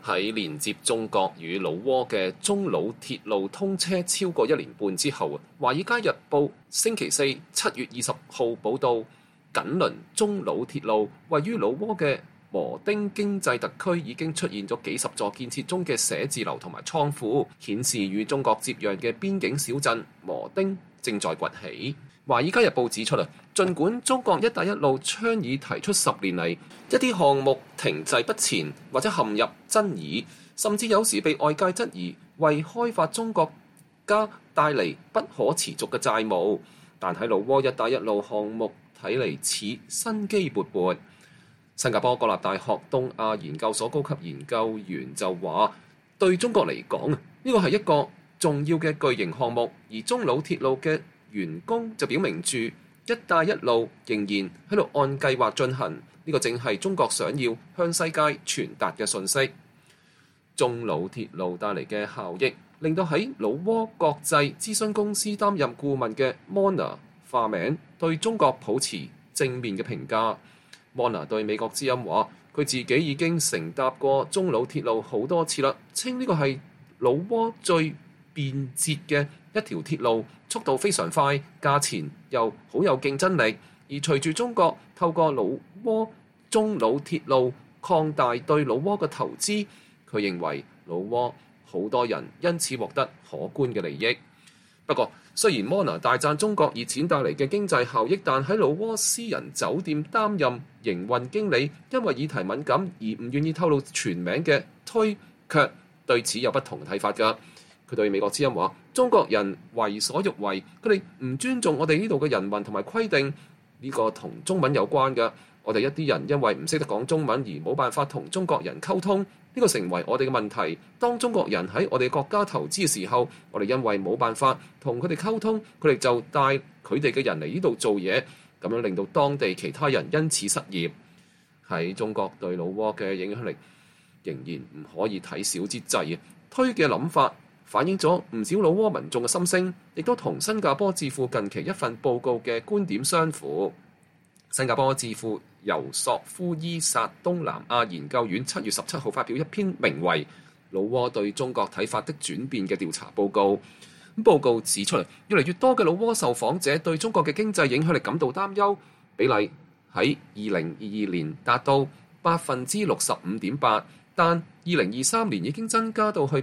喺連接中國與老撾嘅中老鐵路通車超過1年半之後，《華爾街日報》星期四7月20號報導，緊鄰中老鐵路位於老撾嘅磨丁經濟特區已經出現咗幾十座建設中嘅寫字樓同埋倉庫，顯示與中國接壤嘅邊境小鎮磨丁正在崛起。《華爾街日報》指出儘管中國一帶一路倡議提出10年嚟，一啲項目停滯不前或者陷入爭議，甚至有時被外界質疑為開發中國家帶嚟不可持續嘅債務，但喺老撾一帶一路項目睇嚟似生機勃勃。新加坡國立大學東亞研究所高級研究員就話：對中國嚟講，呢個係一個重要嘅巨型項目，而中老鐵路嘅完工就表明住一帶一路仍然喺度按計劃進行，呢個正係中國想要向世界傳達嘅訊息。中老鐵路帶嚟嘅效益，令到喺老撾國際諮詢公司擔任顧問嘅 Mona 化名對中國抱持正面嘅評價。Mona 對美國之音話：佢自己已經乘搭過中老鐵路好多次啦，稱呢個係老撾最便捷嘅一條鐵路，速度非常快，價錢又好有競爭力。而隨住中國透過老撾中老鐵路擴大對老撾嘅投資，佢認為老撾好多人因此獲得可觀嘅利益。不過，雖然 Mona 大讚中國熱錢帶嚟嘅經濟效益，但喺老撾私人酒店擔任營運經理，因為議題敏感而唔願意透露全名嘅推，卻對此有不同睇法㗎。佢對美國之音話：中國人為所欲為，佢哋唔尊重我哋呢度嘅人民同埋規定，呢個同中文有關嘅。我哋一啲人因為唔識得講中文而冇辦法同中國人溝通，呢個成為我哋嘅問題。當中國人喺我哋國家投資嘅時候，我哋因為冇辦法同佢哋溝通，佢哋就帶佢哋嘅人嚟呢度做嘢，咁樣令到當地其他人因此失業。喺中國對老撾嘅影響力仍然唔可以睇小之際，推嘅諗法反映咗唔少老撾民眾嘅心聲，亦都同新加坡智庫近期一份報告嘅觀點相符。新加坡智庫尤索夫伊薩東南亞研究院7月17號發表一篇名為《老撾對中國睇法的轉變》嘅調查報告。報告指出，越嚟越多嘅老撾受訪者對中國嘅經濟影響力感到擔憂，比例喺2022年達到65.8%，但2023年已經增加到去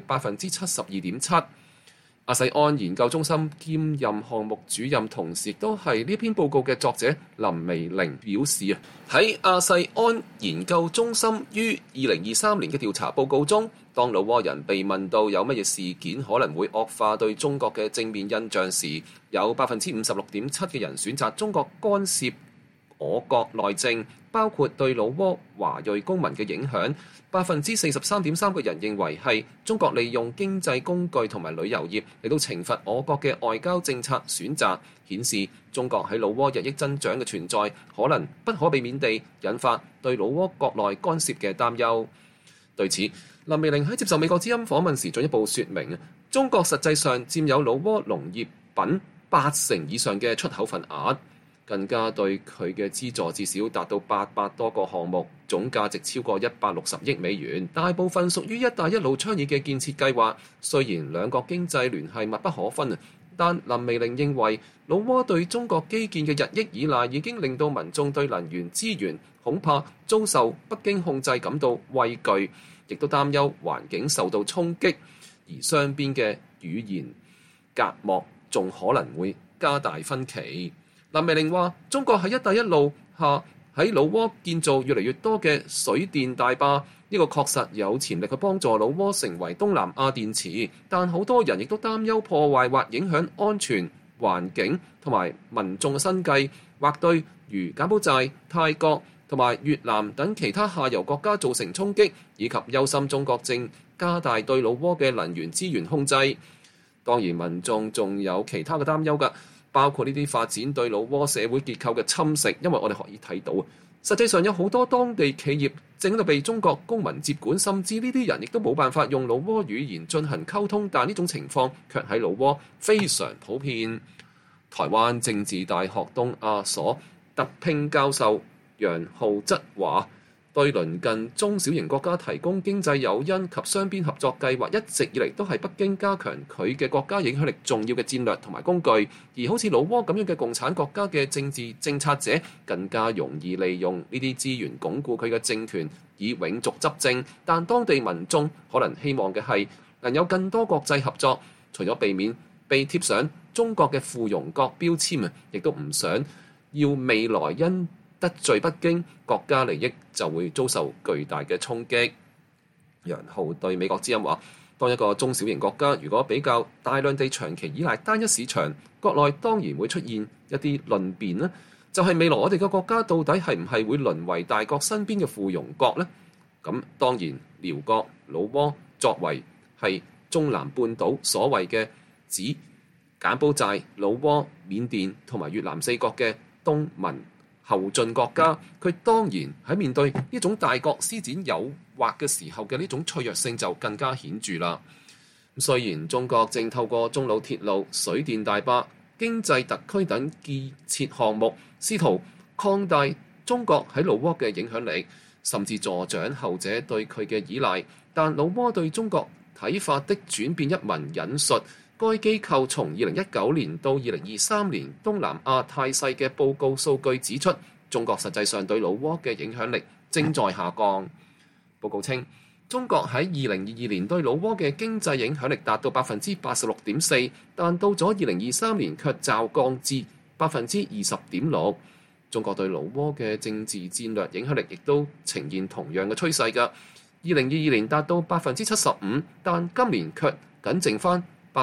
72.7%。阿世安研究中心兼任項目主任，同時亦都係呢篇報告嘅作者林薇玲表示喺阿世安研究中心於2023年嘅調查報告中，當老撾人被問到有乜嘢事件可能會惡化對中國嘅正面印象時，有56.7%嘅人選擇中國干涉我國內政，包括對老撾華裔公民嘅影響。43.3% 嘅人認為係中國利用經濟工具同埋旅遊業嚟到懲罰我國嘅外交政策選擇，顯示中國喺老撾日益增長嘅存在，可能不可避免地引發對老撾國內干涉嘅擔憂。對此，林薇玲喺接受美國之音訪問時進一步說明，中國實際上佔有老撾農業品80%以上嘅出口份額。更加對佢嘅資助至少達到800多個項目，總價值超過160億美元，大部分屬於一帶一路倡議嘅建設計劃。雖然兩國經濟聯繫密不可分，但林薇玲認為老撾對中國基建嘅日益依賴已經令到民眾對能源資源恐怕遭受北京控制感到畏懼，亦都擔憂環境受到衝擊，而雙邊嘅語言隔膜仲可能會加大分歧。林薇玲話：中國喺一帶一路下喺老撾建造越嚟越多嘅水電大壩，呢個確實有潛力去幫助老撾成為東南亞電池，但好多人亦都擔憂破壞或影響安全、環境同埋民眾嘅生計，或對如柬埔寨、泰國同埋越南等其他下游國家造成衝擊，以及憂心中國正加大對老撾嘅能源資源控制。當然，民眾仲有其他嘅擔憂㗎。包括呢啲發展對老撾社會結構嘅侵蝕，因為我哋可以睇到，實際上有好多當地企業正喺度被中國公民接管，甚至呢啲人亦都冇辦法用老撾語言進行溝通，但呢種情況卻喺老撾非常普遍。台灣政治大學東亞所特聘教授楊浩則話： 對鄰近中小型國家提供經濟誘因及雙邊合作計劃，一直以嚟都係北京加強佢嘅國家影響力重要嘅戰略同埋工具。而好似老撾咁樣嘅共產國家嘅政治政策者，更加容易利用呢啲資源鞏固佢嘅政權，以永續執政。但當地民眾可能希望嘅係能有更多國際合作，除咗避免被貼上中國嘅附庸國標籤啊，亦都唔想要未來因得罪北京，國家利益就會遭受巨大嘅衝擊。楊浩對美國之音話：當一個中小型國家如果比較大量地長期依賴單一市場，國內當然會出現一啲論辯啦，就係未來我哋嘅國家到底係唔係會淪為大國身邊嘅附庸國呢？咁當然，寮國、老撾作為係中南半島所謂嘅指柬埔寨、老撾、緬甸同埋越南四國嘅東盟後進國家，佢當然喺面對呢種大國施展誘惑嘅時候嘅呢種脆弱性就更加顯著啦。雖然中國正透過中老鐵路、水電大壩、經濟特區等建設項目，試圖擴大中國喺老撾嘅影響力，甚至助長後者對佢嘅依賴，但老撾對中國睇法的轉變一文引述該機構從2019年到2023年東南亞態勢嘅報告數據指出，中國實際上對老撾嘅影響力正在下降。報告稱，中國喺2022年對老撾嘅經濟影響力達到86.4%，但到咗2023年卻驟降至20.6%。中國對老撾嘅政治戰略影響力亦都呈現同樣嘅趨勢㗎。2022年達到75%，但今年卻僅剩翻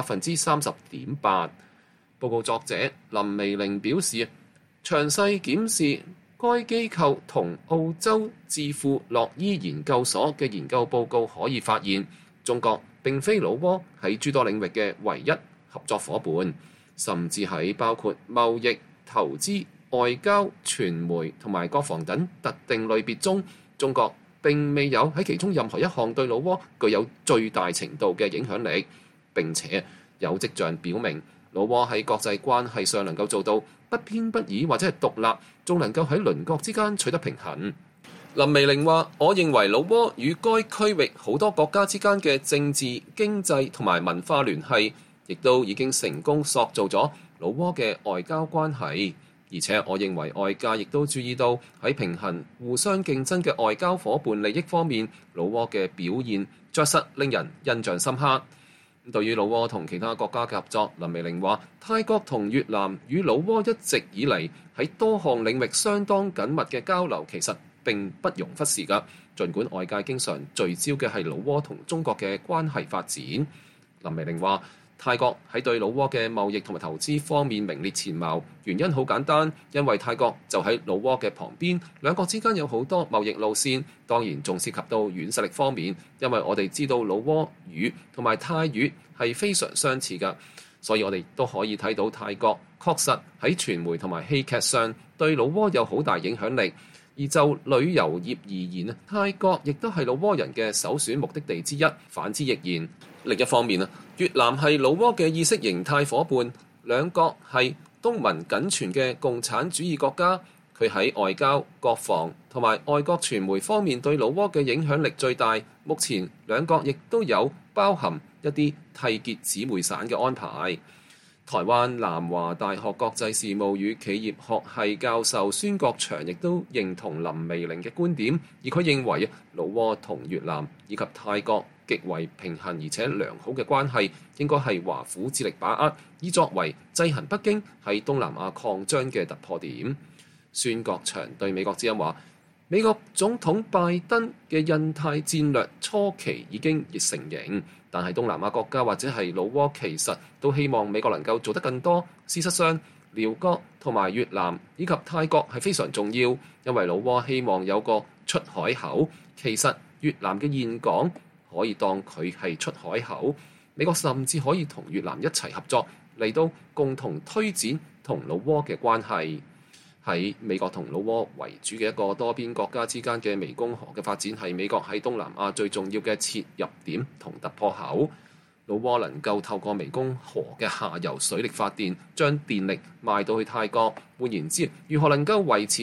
30.8%。報告作者林微玲表示，詳細檢視該機構同澳洲智庫洛伊研究所嘅研究報告，可以發現中國並非老撾喺諸多領域嘅唯一合作伙伴，甚至喺包括貿易、投資、外交、傳媒同埋國防等特定類別中，中國並未有喺其中任何一項對老撾具有最大程度嘅影響力。並且有跡象表明，老撾喺國際關係上能夠做到不偏不倚或者係獨立，仲能夠喺鄰國之間取得平衡。林微玲話：我認為老撾與該區域好多國家之間嘅政治、經濟同埋文化聯繫，亦都已經成功塑造咗老撾嘅外交關係。而且我認為外界亦都注意到喺平衡互相競爭嘅外交伙伴利益方面，老撾嘅表現着實令人印象深刻。對於老撾同其他國家嘅合作，林微玲話：泰國同越南與老撾一直以嚟喺多項領域相當緊密嘅交流，其實並不容忽視㗎。儘管外界經常聚焦嘅係老撾同中國嘅關係發展，林微玲話：泰國喺對老撾嘅貿易同埋投資方面名列前茅，原因好簡單，因為泰國就喺老撾嘅旁邊，兩國之間有好多貿易路線，當然仲涉及到軟實力方面，因為我哋知道老撾語同埋泰語係非常相似㗎，所以我哋都可以睇到泰國確實喺傳媒同埋戲劇上對老撾有好大影響力。而就旅遊業而言，泰國亦都係老撾人嘅首選目的地之一，反之亦然。另一方面，越南係老撾嘅意識形態伙伴，兩國係東盟僅存嘅共產主義國家，佢喺外交、國防同埋外國傳媒方面對老撾嘅影響力最大。目前兩國亦都有包含一啲締結姊妹省嘅安排。台灣南華大學國際事務與企業學系教授孫國祥亦都認同林微玲嘅觀點，而佢認為老撾同越南以及泰國極為平衡而且良好嘅關係，應該係華府致力把握，以作為制衡北京喺東南亞擴張嘅突破點。孫國祥對美國之音話：美國總統拜登嘅印太戰略初期已經成型，但係東南亞國家或者係老撾其實都希望美國能夠做得更多。事實上，寮國同埋越南以及泰國係非常重要，因為老撾希望有個出海口。其實越南嘅峴港可以當佢係出海口，美國甚至可以同越南一齊合作嚟到共同推展同老撾嘅關係。喺美國同老撾為主嘅一個多邊國家之間嘅湄公河嘅發展，係美國喺東南亞最重要嘅切入點同突破口。老撾能夠透過湄公河嘅下游水力發電，將電力賣到去泰國。換言之，如何能夠維持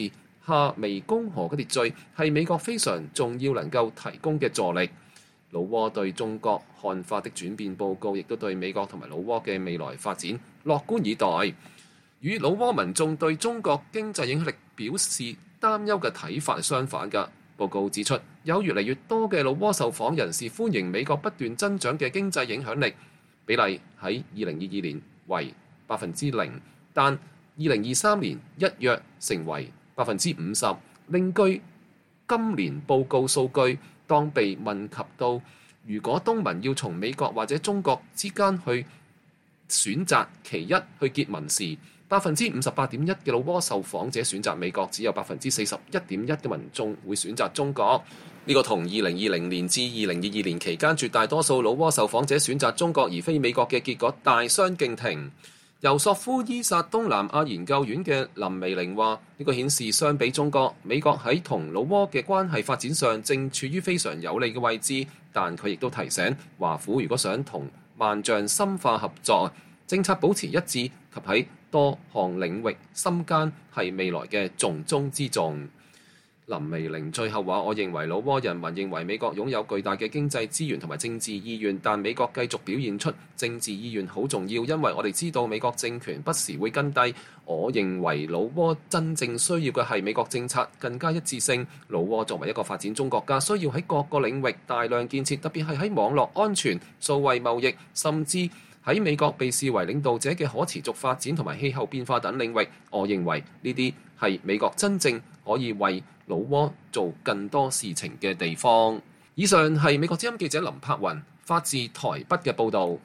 下湄公河嘅秩序係美國非常重要能夠提供嘅助力。老撾對中國漢化的轉變報告亦都對美國同埋老撾嘅未來發展樂觀以待。與老撾民眾對中國經濟影響力表示擔憂嘅睇法係相反㗎。報告指出，有越嚟越多嘅老撾受訪人士歡迎美國不斷增長嘅經濟影響力，比例喺2022年為0%，但2023年一躍成為50%。另據今年報告數據，當被問及到如果東盟要從美國或者中國之間去選擇其一去結盟時，58.1%嘅老撾受訪者選擇美國，只有41.1%嘅民眾會選擇中國。呢個同2020年至2022年期間絕大多數老撾受訪者選擇中國而非美國嘅結果大相徑庭。由索夫伊薩東南亞研究院嘅林薇玲話：呢個顯示相比中國，美國喺同老撾嘅關係發展上正處於非常有利嘅位置。但佢亦都提醒，華府如果想同萬象深化合作，政策保持一致及喺多項領域深耕係未來嘅重中之重。林薇玲最後話：我認為老撾人民認為美國擁有巨大嘅經濟資源同埋政治意願，但美國繼續表現出政治意願好重要，因為我哋知道美國政權不時會跟低。我認為老撾真正需要嘅係美國政策更加一致性。老撾作為一個發展中國家，需要喺各個領域大量建設，特別係喺網絡安全、數位貿易，甚至喺美國被視為領導者嘅可持續發展同埋氣候變化等領域。我認為呢啲係美國真正可以為老撾做更多事情嘅地方。以上係美國之音記者林柏雲發自台北嘅報導。